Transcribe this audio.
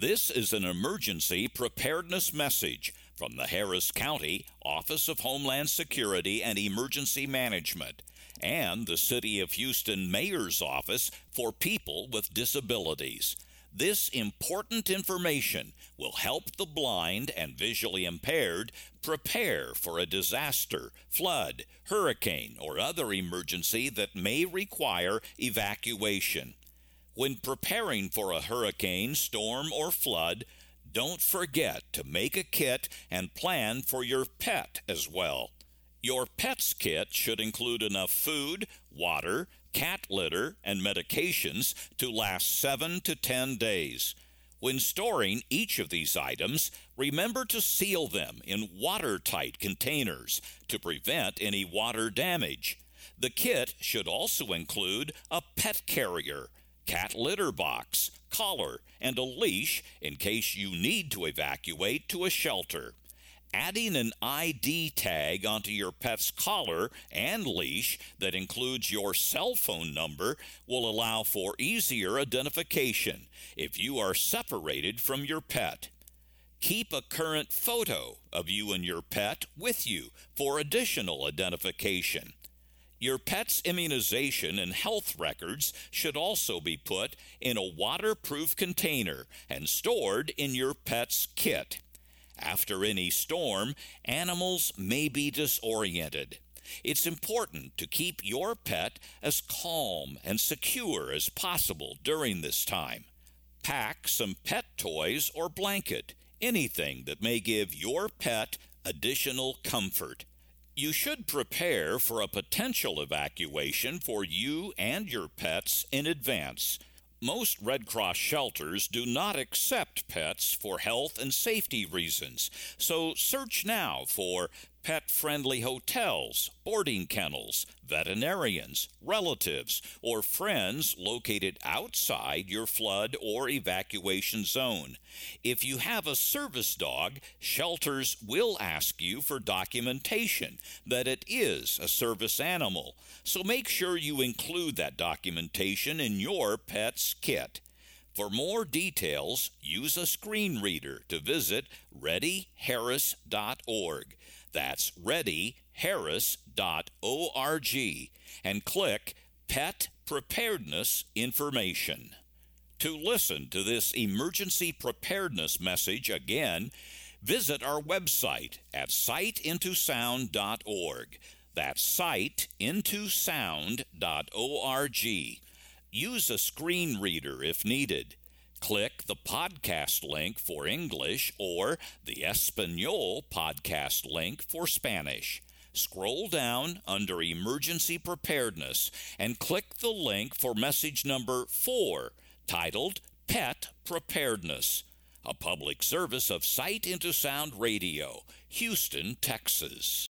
This is an emergency preparedness message from the Harris County Office of Homeland Security and Emergency Management and the City of Houston Mayor's Office for People with Disabilities. This important information will help the blind and visually impaired prepare for a disaster, flood, hurricane, or other emergency that may require evacuation. When preparing for a hurricane, storm, or flood, don't forget to make a kit and plan for your pet as well. Your pet's kit should include enough food, water, cat litter, and medications to last 7 to 10 days. When storing each of these items, remember to seal them in watertight containers to prevent any water damage. The kit should also include a pet carrier, cat litter box, collar, and a leash in case you need to evacuate to a shelter. Adding an ID tag onto your pet's collar and leash that includes your cell phone number will allow for easier identification if you are separated from your pet. Keep a current photo of you and your pet with you for additional identification. Your pet's immunization and health records should also be put in a waterproof container and stored in your pet's kit. After any storm, animals may be disoriented. It's important to keep your pet as calm and secure as possible during this time. Pack some pet toys or blanket, anything that may give your pet additional comfort. You should prepare for a potential evacuation for you and your pets in advance. Most Red Cross shelters do not accept pets for health and safety reasons, so search now for pet-friendly hotels, boarding kennels, veterinarians, relatives, or friends located outside your flood or evacuation zone. If you have a service dog, shelters will ask you for documentation that it is a service animal, so make sure you include that documentation in your pet's kit. For more details, use a screen reader to visit readyharris.org. That's readyharris.org and click Pet Preparedness Information. To listen to this emergency preparedness message again, visit our website at sightintosound.org. That's sightintosound.org. Use a screen reader if needed. Click the podcast link for English or the Espanol podcast link for Spanish. Scroll down under Emergency Preparedness and click the link for message number 4, titled Pet Preparedness, a public service of Sight into Sound Radio, Houston, Texas.